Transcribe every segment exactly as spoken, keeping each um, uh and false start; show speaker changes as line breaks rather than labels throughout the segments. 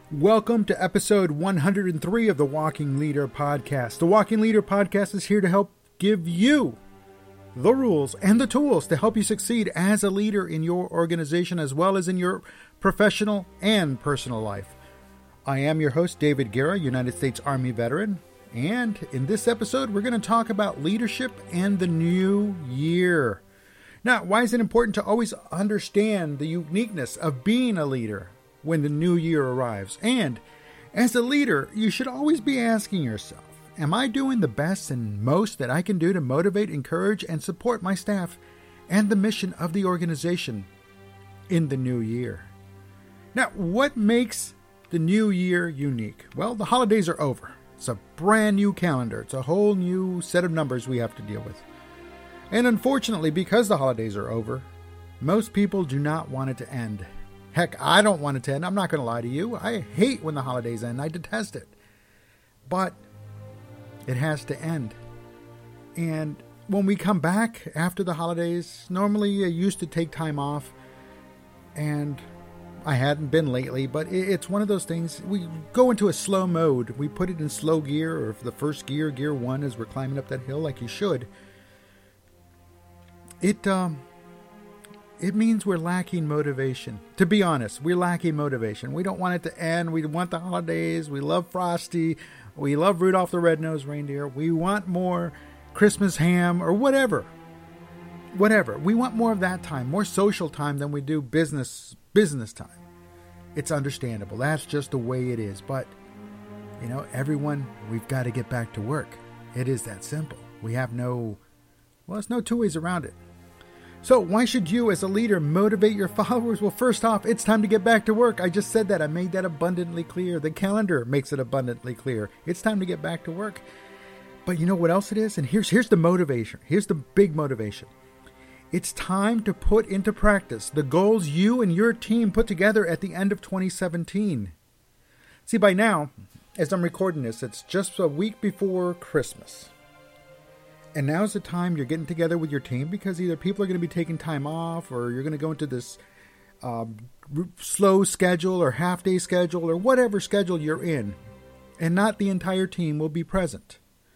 Welcome to episode one hundred three of the Walking Leader Podcast. The Walking Leader Podcast is here to help give you the rules and the tools to help you succeed as a leader in your organization as well as in your professional and personal life. I am your host, David Guerra, United States Army veteran, and in this episode, we're going to talk about leadership and the new year. Now, why is it important to always understand the uniqueness of being a leader when the new year arrives? And as a leader, you should always be asking yourself, am I doing the best and most that I can do to motivate, encourage, and support my staff and the mission of the organization in the new year? Now, what makes the new year unique? Well, the holidays are over. It's a brand new calendar. It's a whole new set of numbers we have to deal with. And unfortunately, because the holidays are over, most people do not want it to end. Heck, I don't want it to end. I'm not going to lie to you. I hate when the holidays end. I detest it. But it has to end. And when we come back after the holidays, normally I used to take time off. And I hadn't been lately, but it's one of those things. We go into a slow mode. We put it in slow gear, or the first gear, gear one, as we're climbing up that hill like you should. It, um... It means we're lacking motivation. To be honest, we're lacking motivation. We don't want it to end. We want the holidays. We love Frosty. We love Rudolph the Red-Nosed Reindeer. We want more Christmas ham or whatever. Whatever. We want more of that time, more social time than we do business business time. It's understandable. That's just the way it is. But, you know, everyone, we've got to get back to work. It is that simple. We have no, well, there's no two ways around it. So why should you as a leader motivate your followers? Well, first off, it's time to get back to work. I just said that. I made that abundantly clear. The calendar makes it abundantly clear. It's time to get back to work. But you know what else it is? And here's, here's the motivation. Here's the big motivation. It's time to put into practice the goals you and your team put together at the end of twenty seventeen. See, by now, as I'm recording this, it's just a week before Christmas. And now's the time you're getting together with your team because either people are going to be taking time off or you're going to go into this uh, slow schedule or half-day schedule or whatever schedule you're in. And not the entire team will be present.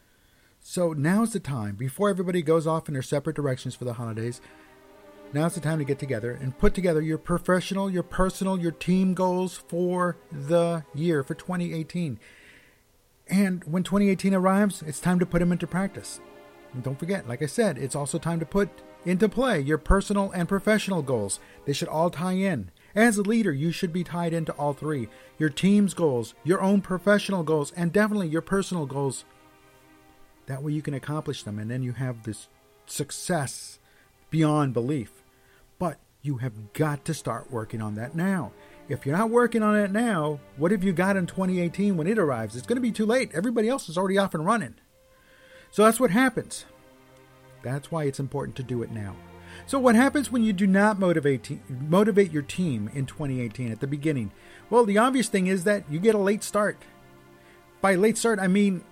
So now's the time, before everybody goes off in their separate directions for the holidays, now's the time to get together and put together your professional, your personal, your team goals for the year, for twenty eighteen. And when twenty eighteen arrives, it's time to put them into practice. And don't forget, like I said, it's also time to put into play your personal and professional goals. They should all tie in. As a leader, you should be tied into all three. Your team's goals, your own professional goals, and definitely your personal goals. That way you can accomplish them, and then you have this success beyond belief. But you have got to start working on that now. If you're not working on it now, what have you got in twenty eighteen when it arrives? It's going to be too late. Everybody else is already off and running. So that's what happens. That's why it's important to do it now. So what happens when you do not motivate te- motivate your team in twenty eighteen at the beginning? Well, the obvious thing is that you get a late start. By late start, I mean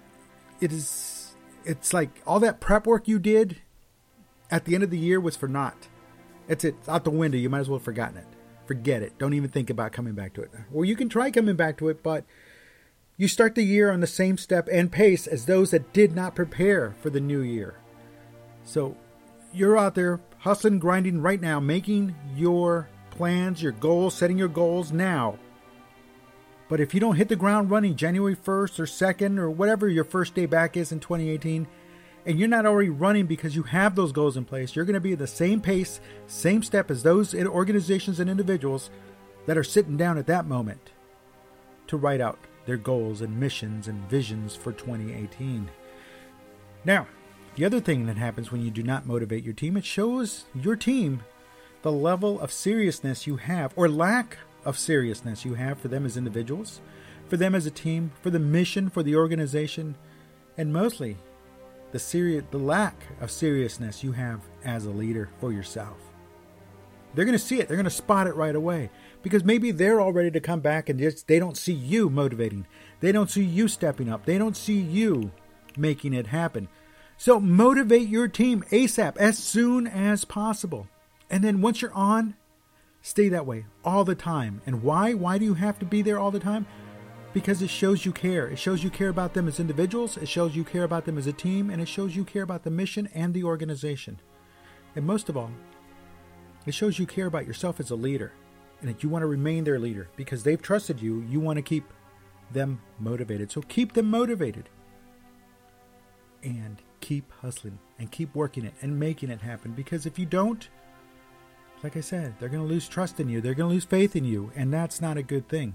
it is it's like all that prep work you did at the end of the year was for naught. It's it. It's out the window. You might as well have forgotten it. Forget it. Don't even think about coming back to it. Or you can try coming back to it, but you start the year on the same step and pace as those that did not prepare for the new year. So you're out there hustling, grinding right now, making your plans, your goals, setting your goals now. But if you don't hit the ground running January first or second or whatever your first day back is in twenty eighteen, and you're not already running because you have those goals in place, you're going to be at the same pace, same step as those organizations and individuals that are sitting down at that moment to write out their goals and missions and visions for twenty eighteen. Now, the other thing that happens when you do not motivate your team, it shows your team the level of seriousness you have or lack of seriousness you have for them as individuals, for them as a team, for the mission, for the organization, and mostly the seri- the lack of seriousness you have as a leader for yourself. They're going to see it. They're going to spot it right away because maybe they're all ready to come back and just they don't see you motivating. They don't see you stepping up. They don't see you making it happen. So motivate your team ASAP, as soon as possible. And then once you're on, Stay that way all the time. And why? Why do you have to be there all the time? Because it shows you care. It shows you care about them as individuals. It shows you care about them as a team. And it shows you care about the mission and the organization. And most of all, it shows you care about yourself as a leader. And that you want to remain their leader. Because they've trusted you. You want to keep them motivated. So keep them motivated. And keep hustling. And keep working it. And making it happen. Because if you don't, like I said, they're going to lose trust in you. They're going to lose faith in you. And that's not a good thing.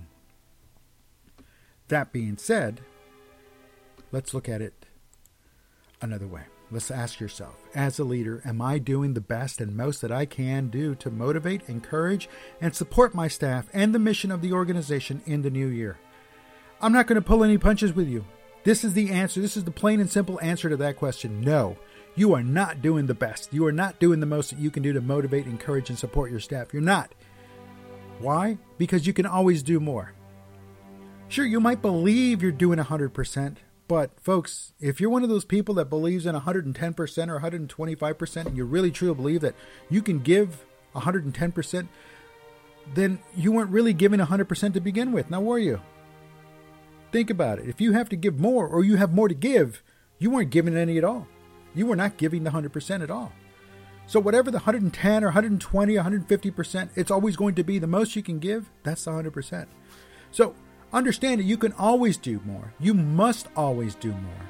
That being said, let's look at it another way. Let's ask yourself, as a leader, am I doing the best and most that I can do to motivate, encourage, and support my staff and the mission of the organization in the new year? I'm not going to pull any punches with you. This is the answer. This is the plain and simple answer to that question. No, you are not doing the best. You are not doing the most that you can do to motivate, encourage, and support your staff. You're not. Why? Because you can always do more. Sure, you might believe you're doing one hundred percent, but folks, if you're one of those people that believes in one hundred ten percent or one hundred twenty-five percent, and you really truly believe that you can give one hundred ten percent, then you weren't really giving one hundred percent to begin with, now were you? Think about it. If you have to give more or you have more to give, you weren't giving any at all. You were not giving the one hundred percent at all. So whatever the one hundred ten or one hundred twenty, one hundred fifty percent, it's always going to be the most you can give. That's one hundred percent. So understand that you can always do more. You must always do more.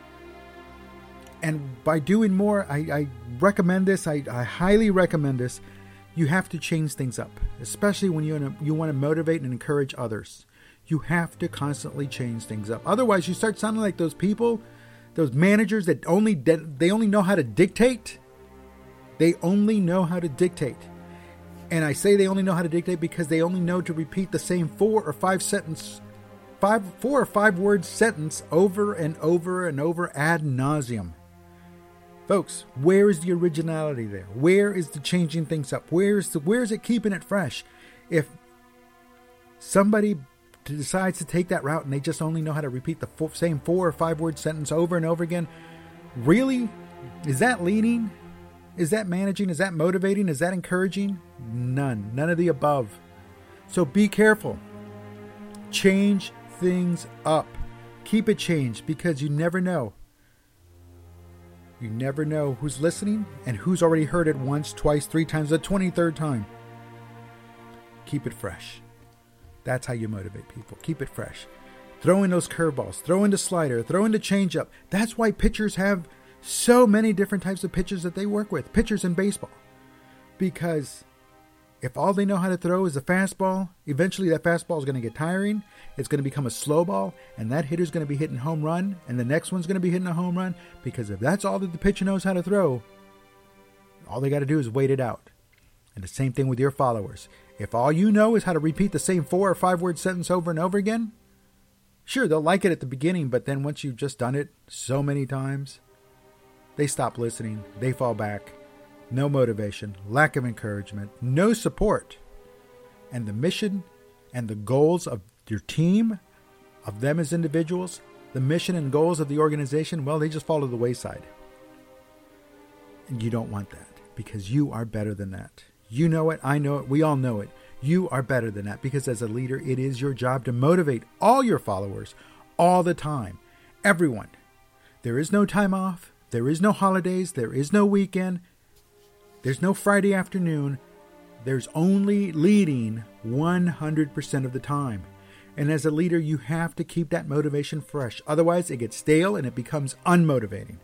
And by doing more, I, I recommend this. I, I highly recommend this. You have to change things up, especially when you, you want to motivate and encourage others. You have to constantly change things up. Otherwise, you start sounding like those people, those managers that only they only know how to dictate. They only know how to dictate. And I say they only know how to dictate because they only know to repeat the same four or five sentence Five, four or five word sentence over and over and over ad nauseum. Folks, where is the originality there? Where is the changing things up? Where is the, where is it keeping it fresh? If somebody decides to take that route and they just only know how to repeat the four, same four or five word sentence over and over again, really? Is that leading? Is that managing? Is that motivating? Is that encouraging? None. None of the above. So be careful. Change things up. Keep it changed because you never know. You never know who's listening and who's already heard it once, twice, three times, the twenty-third time. Keep it fresh. That's how you motivate people. Keep it fresh. Throw in those curveballs. Throw in the slider. Throw in the changeup. That's why pitchers have so many different types of pitchers that they work with. Pitchers in baseball. Because if all they know how to throw is a fastball, eventually that fastball is going to get tiring. It's going to become a slow ball, and that hitter's going to be hitting home run, and the next one's going to be hitting a home run, because if that's all that the pitcher knows how to throw, all they got to do is wait it out. And the same thing with your followers. If all you know is how to repeat the same four or five word sentence over and over again, sure, they'll like it at the beginning, but then once you've just done it so many times, they stop listening, they fall back. No motivation, lack of encouragement, no support. And the mission and the goals of your team, of them as individuals, the mission and goals of the organization, well, they just fall to the wayside. And you don't want that because you are better than that. You know it, I know it, we all know it. You are better than that because as a leader, it is your job to motivate all your followers all the time. Everyone. There is no time off. There is no holidays. There is no weekend. There's no Friday afternoon. There's only leading one hundred percent of the time. And as a leader, you have to keep that motivation fresh. Otherwise, it gets stale and it becomes unmotivating.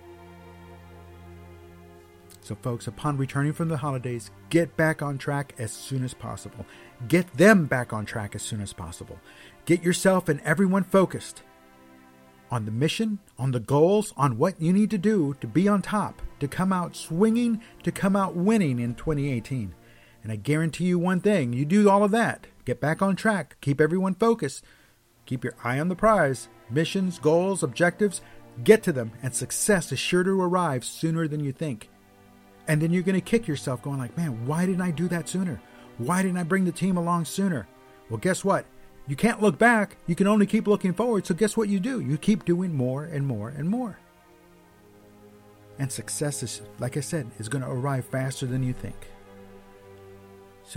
So folks, upon returning from the holidays, get back on track as soon as possible. Get them back on track as soon as possible. Get yourself and everyone focused on the mission, on the goals, on what you need to do to be on top, to come out swinging, to come out winning in twenty eighteen. And I guarantee you one thing, you do all of that, get back on track, keep everyone focused, keep your eye on the prize, missions, goals, objectives, get to them, and success is sure to arrive sooner than you think. And then you're going to kick yourself going like, man, why didn't I do that sooner? Why didn't I bring the team along sooner? Well, guess what? You can't look back. You can only keep looking forward. So guess what you do? You keep doing more and more and more. And success is, like I said, is going to arrive faster than you think. So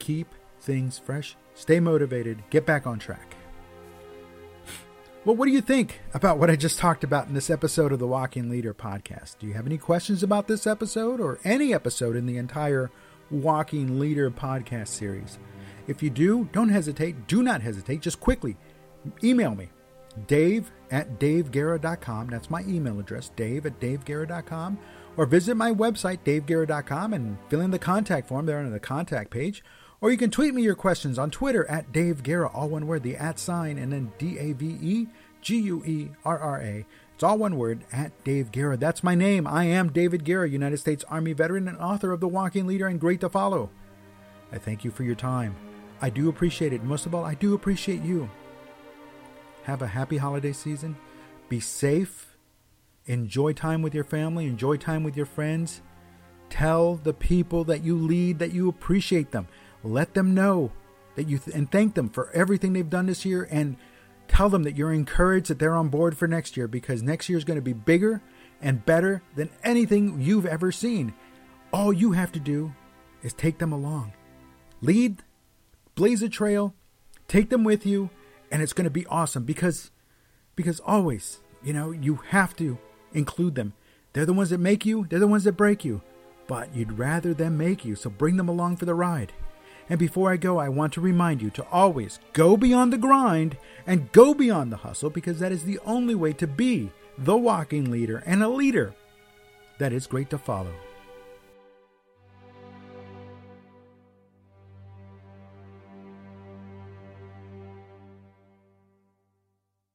keep things fresh, stay motivated, get back on track. Well, what do you think about what I just talked about in this episode of the Walking Leader podcast? Do you have any questions about this episode or any episode in the entire Walking Leader podcast series? If you do, don't hesitate. Do not hesitate. Just quickly email me, Dave at dave guerra dot com. That's my email address, Dave at dave guerra dot com. Or visit my website, dave guerra dot com, and fill in the contact form there on the contact page. Or you can tweet me your questions on Twitter at Dave Guerra, all one word, the at sign, and then D A V E G U E R R A. It's all one word, at Dave Guerra. That's my name. I am David Guerra, United States Army veteran and author of The Walking Leader and Great to Follow. I thank you for your time. I do appreciate it. Most of all, I do appreciate you. Have a happy holiday season. Be safe. Enjoy time with your family. Enjoy time with your friends. Tell the people that you lead that you appreciate them. Let them know that you th- and thank them for everything they've done this year, and tell them that you're encouraged, that they're on board for next year, because next year is going to be bigger and better than anything you've ever seen. All you have to do is take them along. Lead, blaze a trail, take them with you, and it's going to be awesome because because always, you know, you have to include them. They're the ones that make you, they're the ones that break you, but you'd rather them make you, so bring them along for the ride. And before I go, I want to remind you to always go beyond the grind and go beyond the hustle, because that is the only way to be the walking leader and a leader that is great to follow.